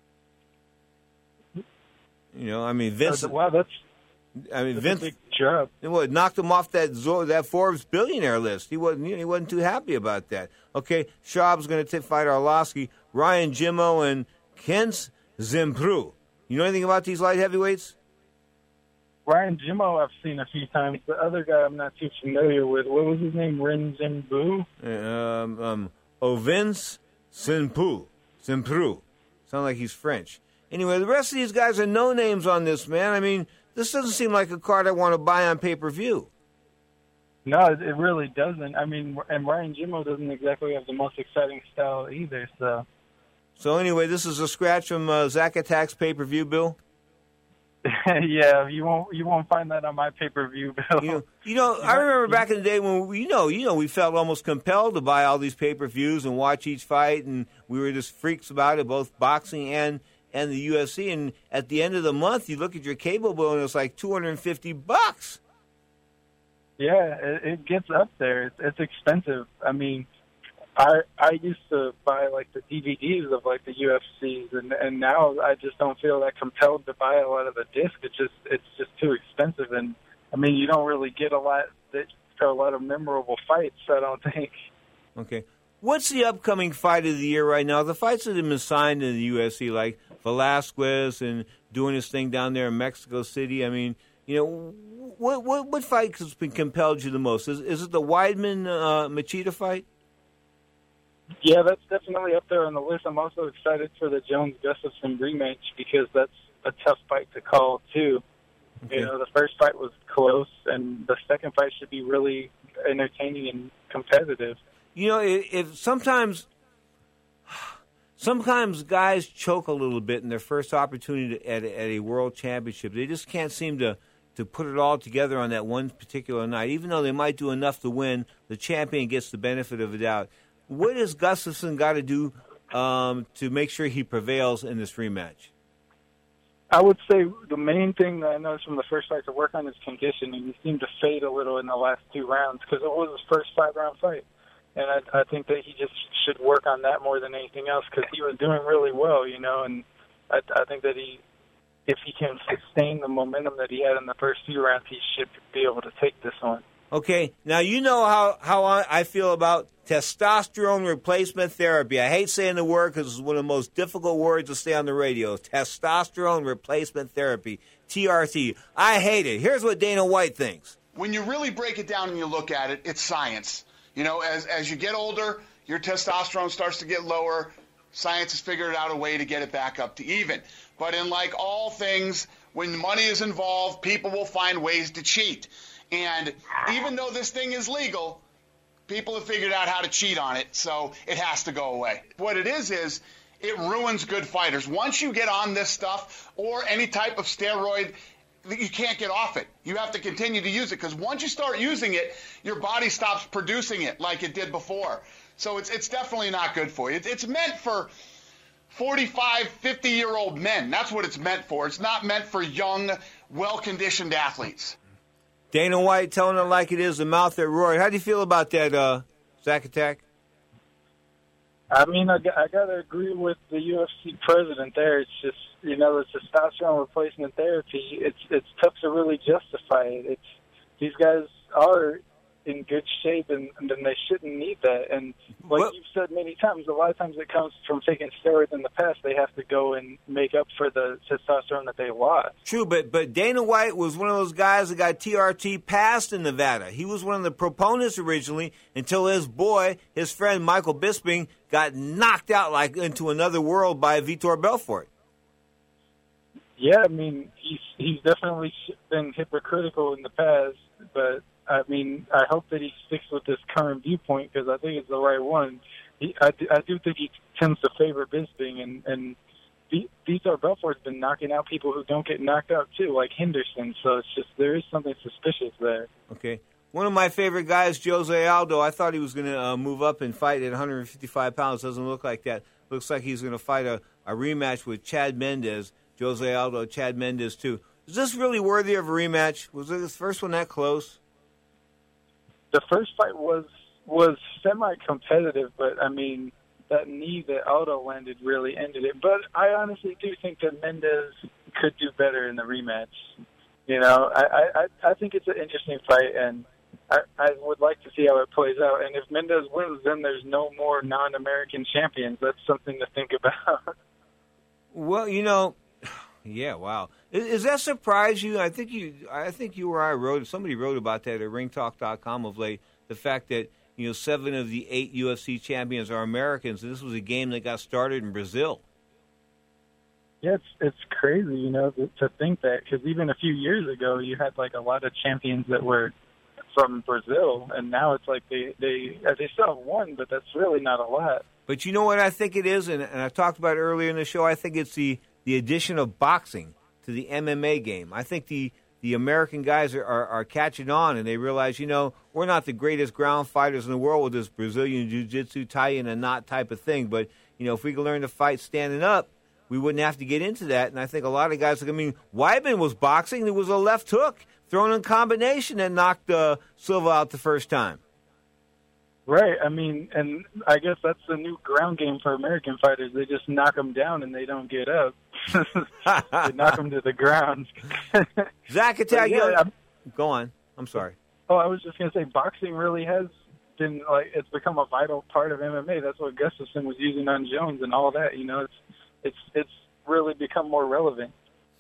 Vince. Wow, that's Vince. A big job. It knocked him off that Forbes billionaire list. He wasn't too happy about that. Okay, Schaub's going to fight Arlovsky, Ryan Jimmo, and Kens Zimpru. You know anything about these light heavyweights? Ryan Jimmo I've seen a few times. The other guy I'm not too familiar with. What was his name? Ren Zimbu? Ovens Zimpru. Sound like he's French. Anyway, the rest of these guys are no names on this, man. I mean, this doesn't seem like a card I want to buy on pay-per-view. No, it really doesn't. I mean, and Ryan Jimmo doesn't exactly have the most exciting style either. So anyway, this is a scratch from Zack Attack's pay-per-view, Bill. Yeah, you won't find that on my pay-per-view, Bill. You know, I remember back in the day when we felt almost compelled to buy all these pay-per-views and watch each fight, and we were just freaks about it, both boxing and the UFC. And at the end of the month, you look at your cable bill and it's like $250. Yeah, it gets up there. It's expensive. I mean, I used to buy like the DVDs of like the UFCs, and now I just don't feel that compelled to buy a lot of the disc. It's just too expensive, and I mean you don't really get a lot of memorable fights. I don't think. Okay, what's the upcoming fight of the year right now? The fights that have been signed in the UFC, like Velasquez and doing his thing down there in Mexico City. I mean, what fight has been compelled you the most? Is it the Weidman Machida fight? Yeah, that's definitely up there on the list. I'm also excited for the Jones-Gustafsson rematch because that's a tough fight to call, too. Okay. The first fight was close, and the second fight should be really entertaining and competitive. If sometimes guys choke a little bit in their first opportunity at a world championship. They just can't seem to put it all together on that one particular night. Even though they might do enough to win, the champion gets the benefit of the doubt. What has Gustafsson got to do to make sure he prevails in this rematch? I would say the main thing that I noticed from the first fight to work on is conditioning. He seemed to fade a little in the last 2 rounds because it was his first 5-round fight. And I think that he just should work on that more than anything else because he was doing really well, and I think that if he can sustain the momentum that he had in the first few rounds, he should be able to take this one. Okay, now you know how I feel about testosterone replacement therapy. I hate saying the word because it's one of the most difficult words to say on the radio. Testosterone replacement therapy, TRT. I hate it. Here's what Dana White thinks. When you really break it down and you look at it, it's science. As you get older, your testosterone starts to get lower. Science has figured out a way to get it back up to even. But in like all things, when money is involved, people will find ways to cheat. And even though this thing is legal, people have figured out how to cheat on it, so it has to go away. What it is it ruins good fighters. Once you get on this stuff or any type of steroid, you can't get off it. You have to continue to use it because once you start using it, your body stops producing it like it did before. So it's definitely not good for you. It's meant for 45, 50-year-old men. That's what it's meant for. It's not meant for young, well-conditioned athletes. Dana White telling it like it is, the mouth that roared. How do you feel about that, Zack Attack? I mean, I got to agree with the UFC president there. It's just, the testosterone replacement therapy, it's tough to really justify it. These guys are in good shape, and they shouldn't need that. And like you've said many times, a lot of times it comes from taking steroids in the past. They have to go and make up for the testosterone that they lost. True, but Dana White was one of those guys that got TRT passed in Nevada. He was one of the proponents originally until his friend Michael Bisping, got knocked out like into another world by Vitor Belfort. Yeah, I mean, he's definitely been hypocritical in the past, but I mean, I hope that he sticks with this current viewpoint because I think it's the right one. I do think he tends to favor Bisping, and Vitor Belfort's been knocking out people who don't get knocked out too, like Henderson. So it's just there is something suspicious there. Okay. One of my favorite guys, Jose Aldo, I thought he was going to move up and fight at 155 pounds. Doesn't look like that. Looks like he's going to fight a rematch with Chad Mendes. Jose Aldo, Chad Mendes, too. Is this really worthy of a rematch? Was this first one that close? The first fight was semi-competitive, but, I mean, that knee that Aldo landed really ended it. But I honestly do think that Mendes could do better in the rematch. I think it's an interesting fight, and I would like to see how it plays out. And if Mendes wins, then there's no more non-American champions. That's something to think about. Well, yeah, wow. Does that surprise you? I think you or I somebody wrote about that at ringtalk.com of late, the fact that, 7 of the 8 UFC champions are Americans, and this was a game that got started in Brazil. Yeah, it's crazy, to think that, because even a few years ago, you had, like, a lot of champions that were from Brazil, and now it's like they still have one, but that's really not a lot. But you know what I think it is, and I talked about it earlier in the show, I think it's the addition of boxing to the MMA game. I think the American guys are catching on, and they realize, we're not the greatest ground fighters in the world with this Brazilian jiu-jitsu, tie in a knot type of thing. But, if we could learn to fight standing up, we wouldn't have to get into that. And I think a lot of guys, Weidman was boxing. There was a left hook thrown in combination that knocked Silva out the first time. Right. And I guess that's the new ground game for American fighters. They just knock them down and they don't get up. They knock them to the ground. Zach Attack, go on. I'm sorry. Oh, I was just going to say, boxing really has been, it's become a vital part of MMA. That's what Gustafsson was using on Jones and all that. It's really become more relevant.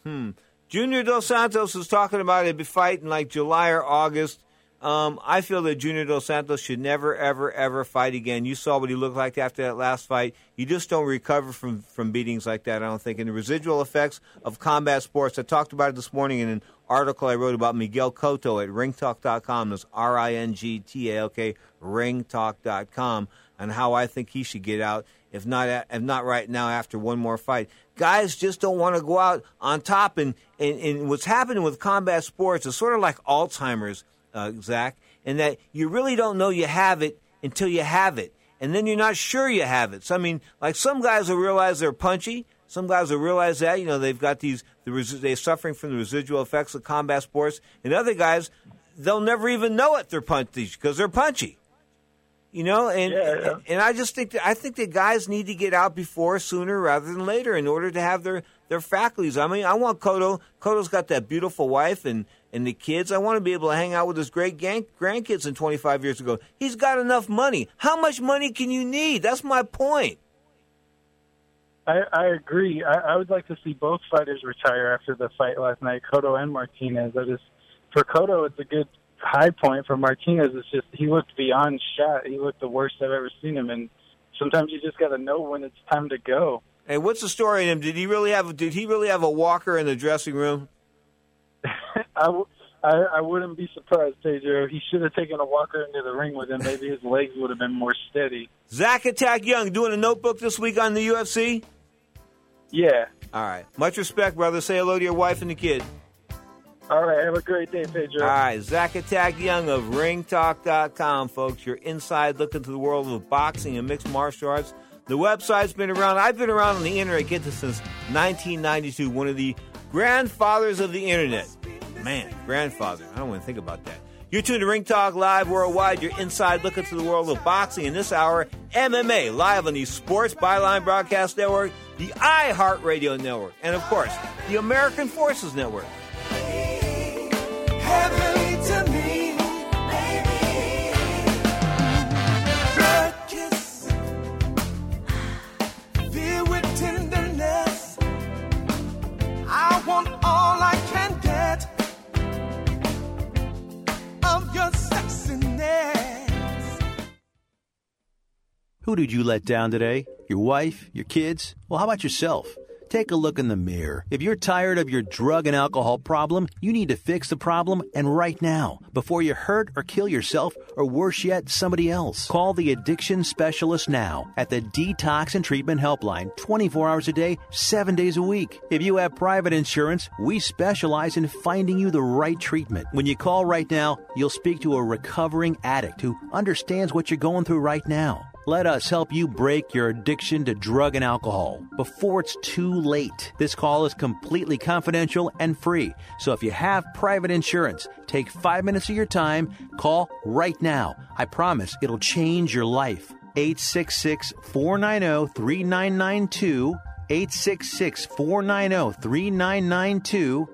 Junior Dos Santos was talking about a fight in July or August. I feel that Junior Dos Santos should never, ever, ever fight again. You saw what he looked like after that last fight. You just don't recover from beatings like that, I don't think. And the residual effects of combat sports, I talked about it this morning in an article I wrote about Miguel Cotto at ringtalk.com. That's RINGTALK, ringtalk.com, and how I think he should get out, if not right now after one more fight. Guys just don't want to go out on top. And what's happening with combat sports is sort of like Alzheimer's, Zach, in that you really don't know you have it until you have it. And then you're not sure you have it. So, some guys will realize they're punchy. Some guys will realize that, they've got they're suffering from the residual effects of combat sports. And other guys, they'll never even know it, they're punchy, because they're punchy. And I just think that guys need to get out sooner rather than later in order to have their faculties. I want Cotto. Cotto's got that beautiful wife and the kids. I want to be able to hang out with his great grandkids in 25 years ago. He's got enough money. How much money can you need? That's my point. I agree. I would like to see both fighters retire after the fight last night, Cotto and Martinez. For Cotto, it's a good high point. For Martinez, it's just he looked beyond shot. He looked the worst I've ever seen him, and sometimes you just got to know when it's time to go. Hey, what's the story in him? Did he really have a walker in the dressing room? I wouldn't be surprised, Pedro. He should have taken a walker into the ring with him. Maybe his legs would have been more steady. Zach Attack Young doing a notebook this week on the UFC? Yeah. All right. Much respect, brother. Say hello to your wife and the kid. All right. Have a great day, Pedro. All right. Zach Attack Young of ringtalk.com, folks. Your inside look into the world of boxing and mixed martial arts. The website's been around. I've been around on the internet, get this, since 1992. One of the grandfathers of the internet. Man, grandfather. I don't want to think about that. You're tuned to Ring Talk Live Worldwide, your inside look into the world of boxing. In this hour, MMA, live on the Sports Byline Broadcast Network, the iHeartRadio Network, and, of course, the American Forces Network. Heavenly to me, baby. Blood kiss, filled with tenderness. I want all I can get of your sexiness. Who did you let down today? Your wife? Your kids? Well, how about yourself? Take a look in the mirror. If you're tired of your drug and alcohol problem, you need to fix the problem, and right now, before you hurt or kill yourself, or worse yet, somebody else. Call the addiction specialist now at the Detox and Treatment Helpline, 24 hours a day, 7 days a week. If you have private insurance, we specialize in finding you the right treatment. When you call right now, you'll speak to a recovering addict who understands what you're going through right now. Let us help you break your addiction to drug and alcohol before it's too late. This call is completely confidential and free. So if you have private insurance, take 5 minutes of your time. Call right now. I promise it'll change your life. 866-490-3992. 866-490-3992.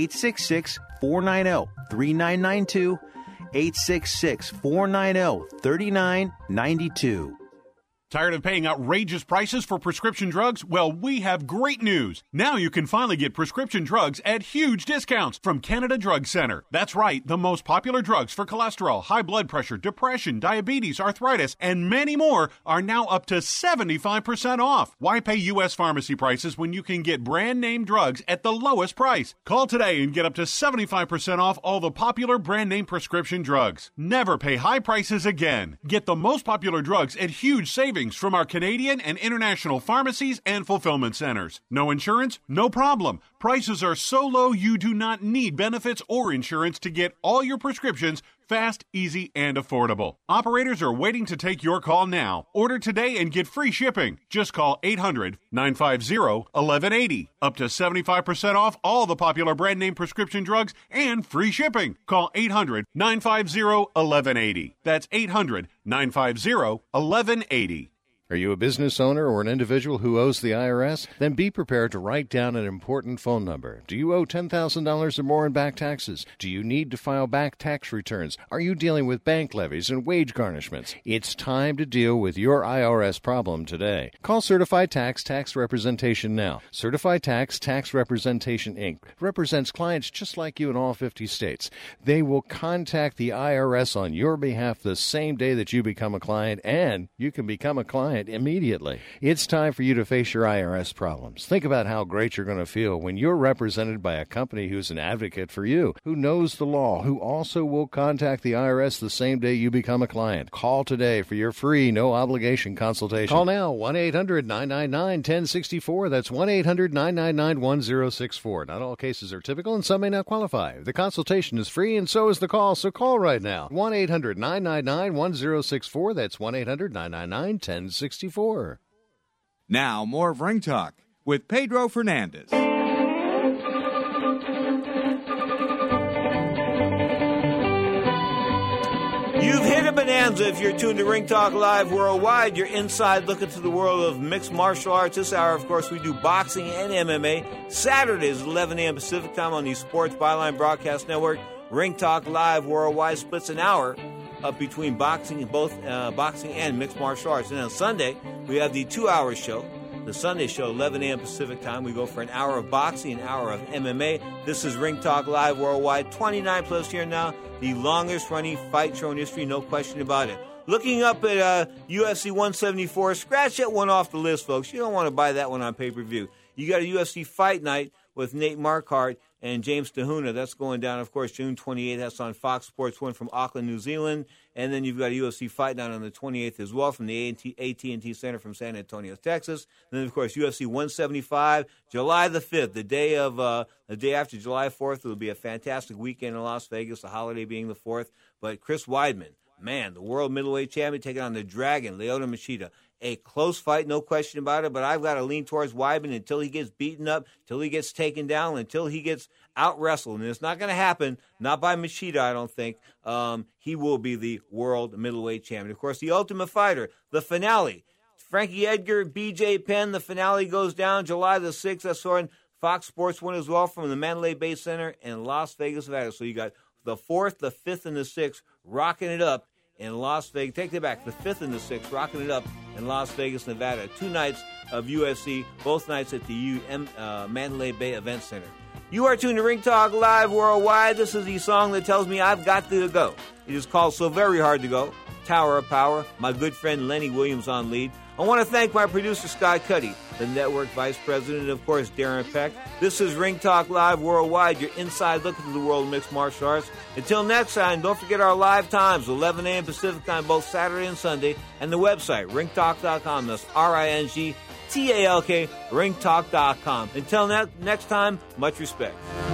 866-490-3992. 866-490-3992. Tired of paying outrageous prices for prescription drugs? Well, we have great news. Now you can finally get prescription drugs at huge discounts from Canada Drug Center. That's right, the most popular drugs for cholesterol, high blood pressure, depression, diabetes, arthritis, and many more are now up to 75% off. Why pay U.S. pharmacy prices when you can get brand name drugs at the lowest price? Call today and get up to 75% off all the popular brand name prescription drugs. Never pay high prices again. Get the most popular drugs at huge savings from our Canadian and international pharmacies and fulfillment centers. No insurance? No problem. Prices are so low you do not need benefits or insurance to get all your prescriptions fast, easy, and affordable. Operators are waiting to take your call now. Order today and get free shipping. Just call 800-950-1180. Up to 75% off all the popular brand name prescription drugs and free shipping. Call 800-950-1180. That's 800-950-1180. Are you a business owner or an individual who owes the IRS? Then be prepared to write down an important phone number. Do you owe $10,000 or more in back taxes? Do you need to file back tax returns? Are you dealing with bank levies and wage garnishments? It's time to deal with your IRS problem today. Call Certified Tax Representation now. Certified Tax Representation, Inc. represents clients just like you in all 50 states. They will contact the IRS on your behalf the same day that you become a client, and you can become a client immediately. It's time for you to face your IRS problems. Think about how great you're going to feel when you're represented by a company who's an advocate for you, who knows the law, who also will contact the IRS the same day you become a client. Call today for your free, no-obligation consultation. Call now, 1-800-999-1064. That's 1-800-999-1064. Not all cases are typical, and some may not qualify. The consultation is free, and so is the call, so call right now. 1-800-999-1064. That's 1-800-999-1064. Now, more of Ring Talk with Pedro Fernandez. You've hit a bonanza if you're tuned to Ring Talk Live Worldwide. You're inside looking to the world of mixed martial arts. This hour, of course, we do boxing and MMA. Saturdays, 11 a.m. Pacific time on the Sports Byline Broadcast Network. Ring Talk Live Worldwide splits an hour up between boxing and boxing and mixed martial arts. And on Sunday, we have the 2-hour show. The Sunday show, 11 a.m. Pacific time. We go for an hour of boxing, an hour of MMA. This is Ring Talk Live Worldwide, 29 plus years now. The longest running fight show in history, no question about it. Looking up at UFC 174, scratch that one off the list, folks. You don't want to buy that one on pay-per-view. You got a UFC Fight Night with Nate Marquardt and James Tahuna. That's going down, of course, June 28th. That's on Fox Sports 1 from Auckland, New Zealand. And then you've got a UFC Fight Night on the 28th as well from the AT&T Center from San Antonio, Texas. And then, of course, UFC 175, July the 5th, the day after July 4th. It'll be a fantastic weekend in Las Vegas, the holiday being the 4th. But Chris Weidman, man, the world middleweight champion, taking on the Dragon, Lyoto Machida. A close fight, no question about it, but I've got to lean towards Weidman until he gets beaten up, until he gets taken down, until he gets out-wrestled. And it's not going to happen, not by Machida, I don't think. He will be the world middleweight champion. Of course, the Ultimate Fighter, the finale. Frankie Edgar, BJ Penn, the finale goes down July the 6th. That's on Fox Sports 1 as well from the Mandalay Bay Center in Las Vegas, Nevada. So you got the 4th, the 5th, and the 6th rocking it up in Las Vegas. Take it back. The 5th and the 6th, rocking it up in Las Vegas, Nevada. 2 nights of UFC, both nights at the Mandalay Bay Event Center. You are tuned to Ring Talk Live Worldwide. This is the song that tells me I've got to go. It is called So Very Hard to Go, Tower of Power. My good friend Lenny Williams on lead. I want to thank my producer, Scott Cuddy, the network vice president, and, of course, Darren Peck. This is Ring Talk Live Worldwide, your inside look into the world of mixed martial arts. Until next time, don't forget our live times, 11 a.m. Pacific time, both Saturday and Sunday, and the website, ringtalk.com. That's RINGTALK, ringtalk.com. Until next time, much respect.